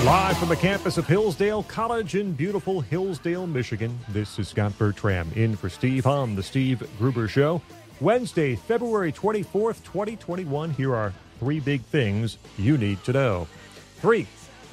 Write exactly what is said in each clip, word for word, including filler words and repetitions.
Live from the campus of Hillsdale College in beautiful Hillsdale, Michigan, this is Scott Bertram in for Steve on the Steve Gruber Show. Wednesday, February twenty-fourth, twenty twenty-one. Here are three big things you need to know. Three,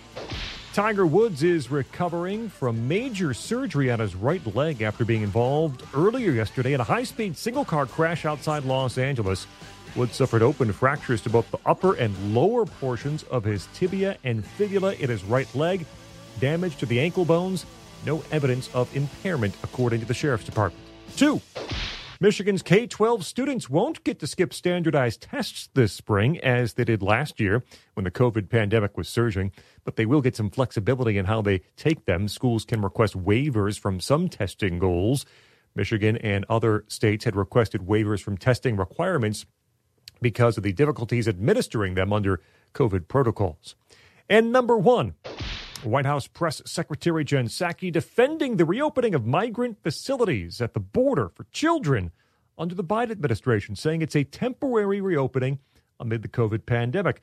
Tiger Woods is recovering from major surgery on his right leg after being involved earlier yesterday in a high-speed single-car crash outside Los Angeles. Woods suffered open fractures to both the upper and lower portions of his tibia and fibula in his right leg, damage to the ankle bones, no evidence of impairment, according to the Sheriff's Department. Two, Michigan's K twelve students won't get to skip standardized tests this spring as they did last year when the COVID pandemic was surging, but they will get some flexibility in how they take them. Schools can request waivers from some testing goals. Michigan and other states had requested waivers from testing requirements because of the difficulties administering them under COVID protocols. And number one, White House Press Secretary Jen Psaki defending the reopening of migrant facilities at the border for children under the Biden administration, saying it's a temporary reopening amid the COVID pandemic.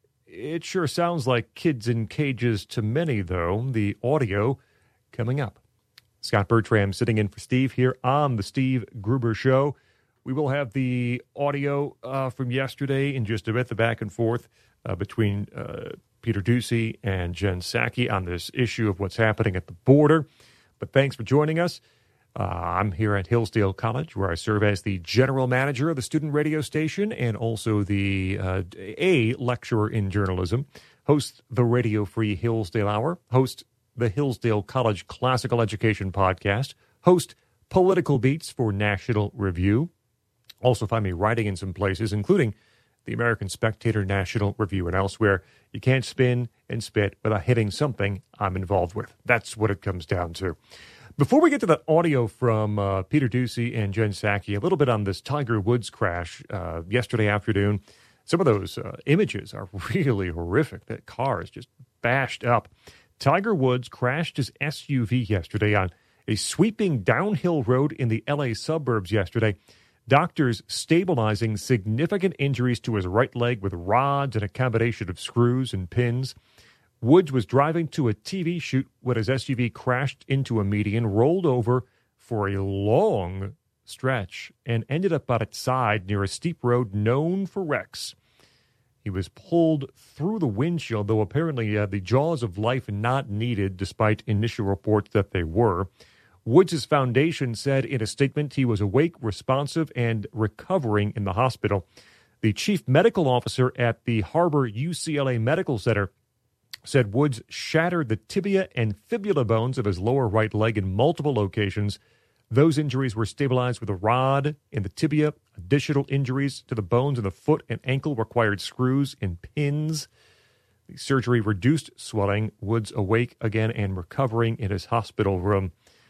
It sure sounds like kids in cages to many, though. The audio coming up. Scott Bertram sitting in for Steve here on the Steve Gruber Show. We will have the audio uh, from yesterday in just a bit, the back and forth uh, between uh, Peter Doocy and Jen Psaki on this issue of what's happening at the border. But thanks for joining us. Uh, I'm here at Hillsdale College, where I serve as the general manager of the student radio station and also the uh, a lecturer in journalism, host the Radio Free Hillsdale Hour, host the Hillsdale College Classical Education Podcast, host Political Beats for National Review. Also find me writing in some places, including the American Spectator, National Review, and elsewhere. You can't spin and spit without hitting something I'm involved with. That's what it comes down to. Before we get to that audio from uh, Peter Doocy and Jen Psaki, a little bit on this Tiger Woods crash uh, yesterday afternoon. Some of those uh, images are really horrific. That car is just bashed up. Tiger Woods crashed his S U V yesterday on a sweeping downhill road in the L A suburbs yesterday. Doctors stabilizing significant injuries to his right leg with rods and a combination of screws and pins. Woods was driving to a T V shoot when his S U V crashed into a median, rolled over for a long stretch, and ended up on its side near a steep road known for wrecks. He was pulled through the windshield, though apparently uh, the jaws of life not needed, despite initial reports that they were. Woods' foundation said in a statement he was awake, responsive, and recovering in the hospital. The chief medical officer at the Harbor U C L A Medical Center said Woods shattered the tibia and fibula bones of his lower right leg in multiple locations. Those injuries were stabilized with a rod in the tibia. Additional injuries to the bones in the foot and ankle required screws and pins. The surgery reduced swelling. Woods awake again and recovering in his hospital room.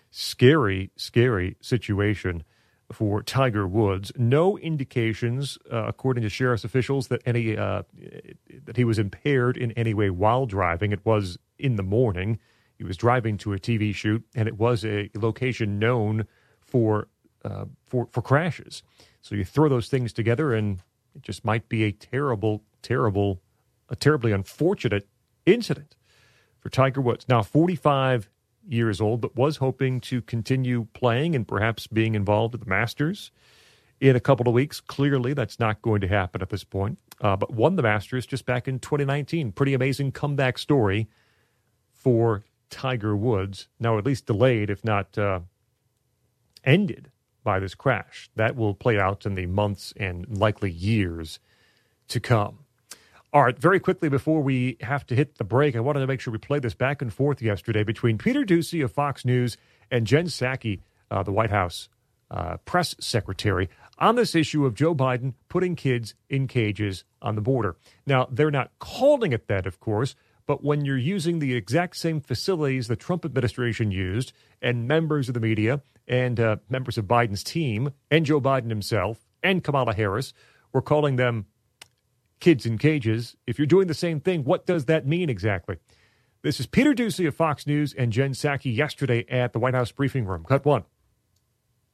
Scary, scary situation for Tiger Woods. No indications, uh, according to sheriff's officials, that any uh, that he was impaired in any way while driving. It was in the morning. He was driving to a T V shoot, and it was a location known for uh, for for crashes. So you throw those things together, and it just might be a terrible, terrible, a terribly unfortunate incident for Tiger Woods. Now, forty-five years old, but was hoping to continue playing and perhaps being involved at the Masters in a couple of weeks. Clearly, that's not going to happen at this point, uh, but won the Masters just back in twenty nineteen. Pretty amazing comeback story for Tiger Woods. Now, at least delayed, if not uh, ended by this crash. That will play out in the months and likely years to come. All right, very quickly before we have to hit the break, I wanted to make sure we play this back and forth yesterday between Peter Doocy of Fox News and Jen Psaki, uh, the White House uh, press secretary, on this issue of Joe Biden putting kids in cages on the border. Now, they're not calling it that, of course, but when you're using the exact same facilities the Trump administration used, and members of the media and uh, members of Biden's team and Joe Biden himself and Kamala Harris were calling them kids in cages. If you're doing the same thing, what does that mean exactly? This is Peter Doocy of Fox News and Jen Psaki yesterday at the White House briefing room. Cut one.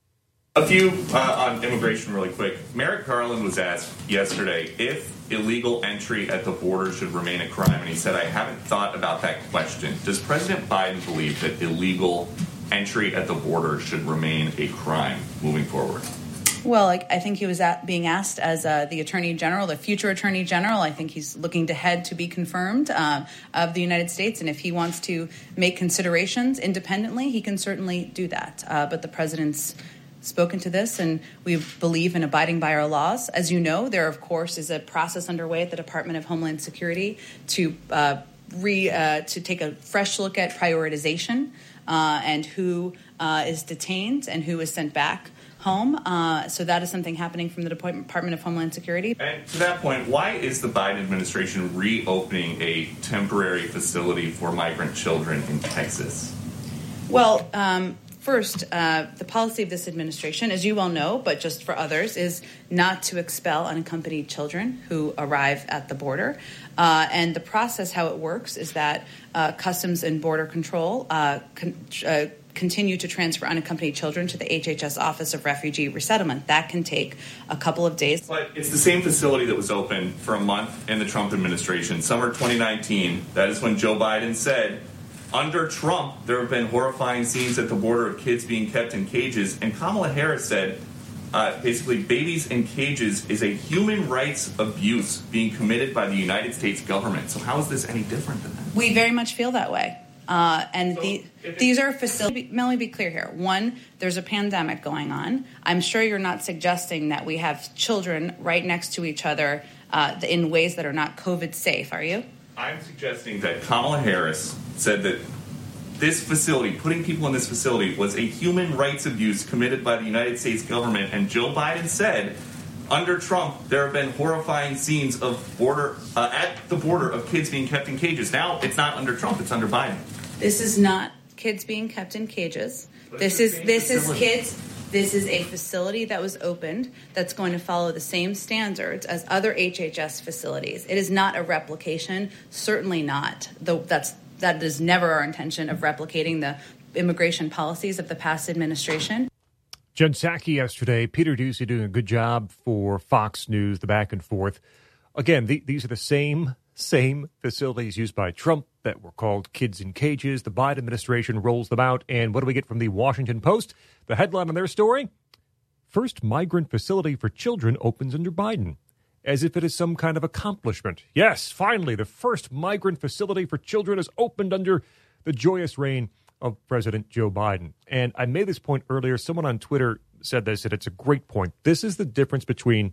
A few uh, on immigration really quick. Merrick Garland was asked yesterday if illegal entry at the border should remain a crime, and he said, I haven't thought about that question. Does President Biden believe that illegal entry at the border should remain a crime moving forward? Well, I, I think he was at, being asked as uh, the Attorney General, the future Attorney General. I think he's looking to head to be confirmed uh, of the United States. And if he wants to make considerations independently, he can certainly do that. Uh, but the president's spoken to this, and we believe in abiding by our laws. As you know, there, of course, is a process underway at the Department of Homeland Security to uh, re uh, to take a fresh look at prioritization uh, and who uh, is detained and who is sent back home. Uh, so that is something happening from the Department of Homeland Security. And to that point, why is the Biden administration reopening a temporary facility for migrant children in Texas? Well, um, first, uh, the policy of this administration, as you well know, but just for others, is not to expel unaccompanied children who arrive at the border. Uh, and the process, how it works, is that uh, Customs and Border Control uh, con- uh, continue to transfer unaccompanied children to the H H S Office of Refugee Resettlement. That can take a couple of days. But it's the same facility that was open for a month in the Trump administration. Summer twenty nineteen, that is when Joe Biden said, under Trump, there have been horrifying scenes at the border of kids being kept in cages. And Kamala Harris said, uh, basically, babies in cages is a human rights abuse being committed by the United States government. So how is this any different than that? We very much feel that way. Uh, and so the, these are facilities. Let me be clear here. One, there's a pandemic going on. I'm sure you're not suggesting that we have children right next to each other uh, in ways that are not COVID safe, are you? I'm suggesting that Kamala Harris said that this facility, putting people in this facility, was a human rights abuse committed by the United States government. And Joe Biden said, under Trump, there have been horrifying scenes of border uh, at the border of kids being kept in cages. Now it's not under Trump; it's under Biden. This is not kids being kept in cages. But this is this facility. is kids. This is a facility that was opened that's going to follow the same standards as other H H S facilities. It is not a replication, certainly not. Though that's that is never our intention of replicating the immigration policies of the past administration. Jen Psaki yesterday, Peter Doocy doing a good job for Fox News, the back and forth. Again, the, these are the same same facilities used by Trump that were called kids in cages. The Biden administration rolls them out. And what do we get from the Washington Post? The headline on their story, first migrant facility for children opens under Biden, as if it is some kind of accomplishment. Yes, finally, the first migrant facility for children is opened under the joyous reign of President Joe Biden. And I made this point earlier. Someone on Twitter said this, and it's a great point. This is the difference between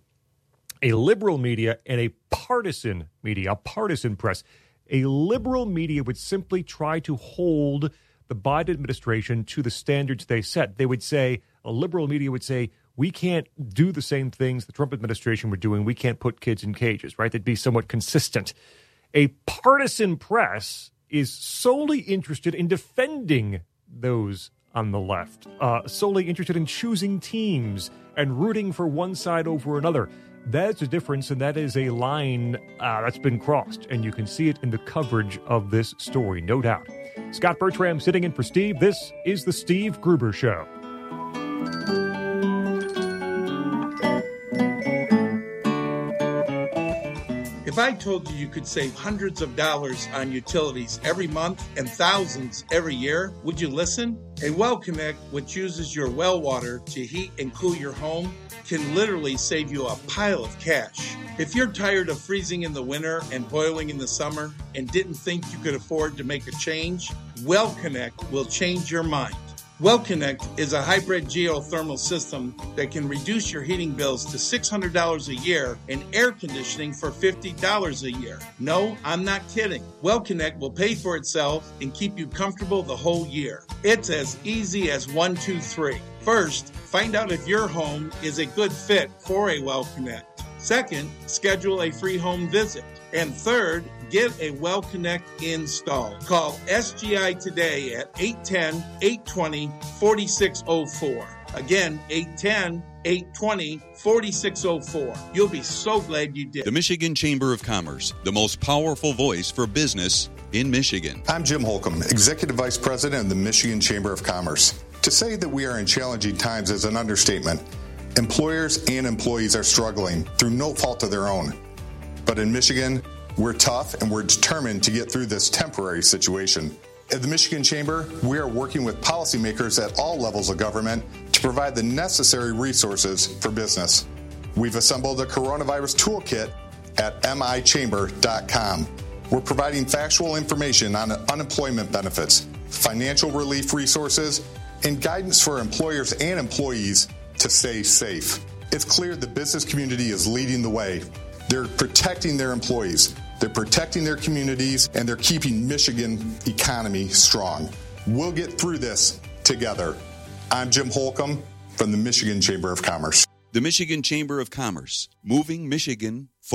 a liberal media and a partisan media, a partisan press. A liberal media would simply try to hold the Biden administration to the standards they set. They would say, a liberal media would say, we can't do the same things the Trump administration were doing. We can't put kids in cages, right? They'd be somewhat consistent. A partisan press is solely interested in defending those on the left, uh, solely interested in choosing teams and rooting for one side over another. That's a difference, and that is a line uh, that's been crossed, and you can see it in the coverage of this story, no doubt. Scott Bertram sitting in for Steve. This is the Steve Gruber Show. If I told you you could save hundreds of dollars on utilities every month and thousands every year, would you listen? A Well Connect, which uses your well water to heat and cool your home, can literally save you a pile of cash. If you're tired of freezing in the winter and boiling in the summer and didn't think you could afford to make a change, Well Connect will change your mind. Well Connect is a hybrid geothermal system that can reduce your heating bills to six hundred dollars a year and air conditioning for fifty dollars a year. No, I'm not kidding. Well Connect will pay for itself and keep you comfortable the whole year. It's as easy as one, two, three. First, find out if your home is a good fit for a Well Connect. Second, schedule a free home visit. And third, get a Well Connect installed. Call S G I today at eight one zero, eight two zero, four six zero four. Again, eight one zero, eight two zero, four six zero four. You'll be so glad you did. The Michigan Chamber of Commerce, the most powerful voice for business in Michigan. I'm Jim Holcomb, Executive Vice President of the Michigan Chamber of Commerce. To say that we are in challenging times is an understatement. Employers and employees are struggling through no fault of their own. But in Michigan, we're tough and we're determined to get through this temporary situation. At the Michigan Chamber, we are working with policymakers at all levels of government to provide the necessary resources for business. We've assembled a coronavirus toolkit at m i chamber dot com. We're providing factual information on unemployment benefits, financial relief resources, and guidance for employers and employees to stay safe. It's clear the business community is leading the way. They're protecting their employees, they're protecting their communities, and they're keeping Michigan economy strong. We'll get through this together. I'm Jim Holcomb from the Michigan Chamber of Commerce. The Michigan Chamber of Commerce, moving Michigan forward.